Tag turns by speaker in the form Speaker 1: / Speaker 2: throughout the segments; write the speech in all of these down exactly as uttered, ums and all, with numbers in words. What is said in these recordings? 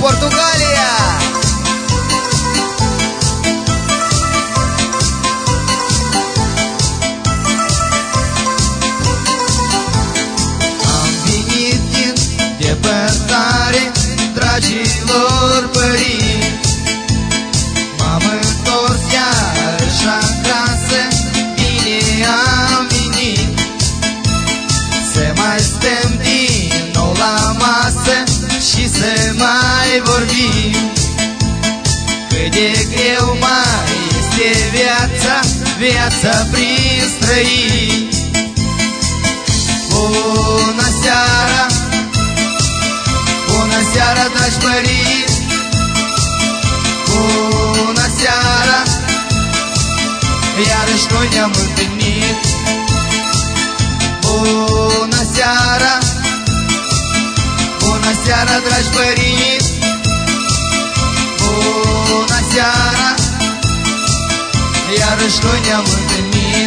Speaker 1: Portugalia!
Speaker 2: Am venit din depărtare, dragilor părinți, m-am întors iarăși acasă, bine am venit. Să mai stăm din nou la masă și să mai vorbim, cât de greu mai este viața, viața prin străini. Bună seara, bună seara, dragi părinți, bună seara, iarăși noi ne-am întâlnit. Bună seara, bună seara, dragi părinți, bună seara, iarăși noi ne-am întâlnit.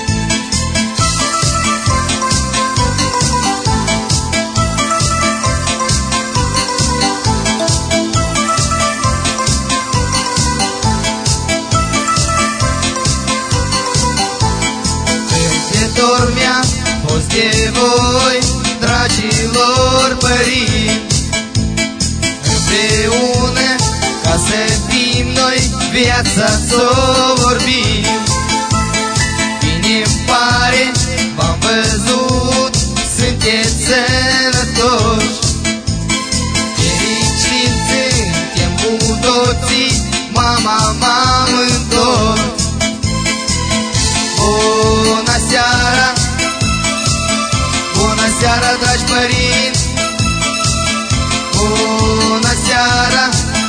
Speaker 2: Dor mi-a fost de voi, dragilor părinți, împreună ca să fim noi viața s-o vorbim. Bine-mi pare, v-am văzut, sunteți sănătoși, fericiți suntem cu toții, mama m-am întors. Bună seara, bună seara, dragi părinți, bună seara,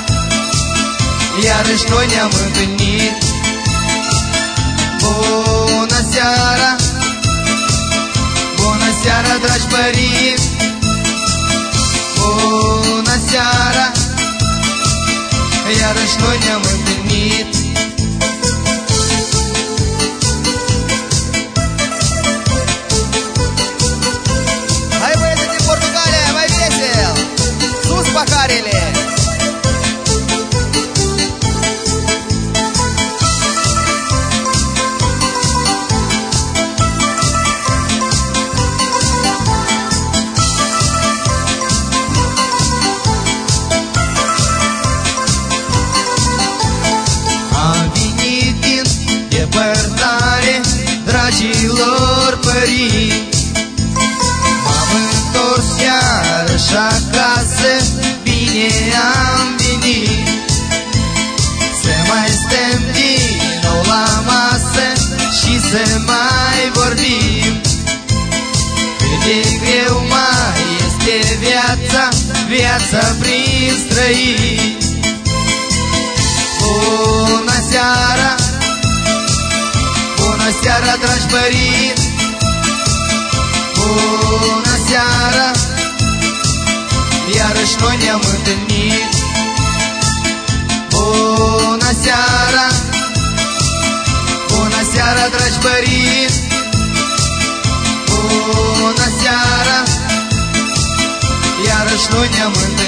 Speaker 2: iarăși noi ne-am întâlnit. Bună seara, bună seara, dragi părinți, bună seara, iarăși noi ne-am întâlnit.
Speaker 1: Paharele!
Speaker 2: Am venit din depărtare, dragilor părinți, m-am întors iarăși acasă, bine am venit. Să mai stăm din nou la masă și să mai vorbim, cât de greu mai este viața, viața prin străini. Bună seara, bună seara, dragi părinți, bună seara, iarăși noi ne-am întâlnit. Bună seara, bună seara, dragi părinți, bună seara, iarăși noi ne-am întâlnit.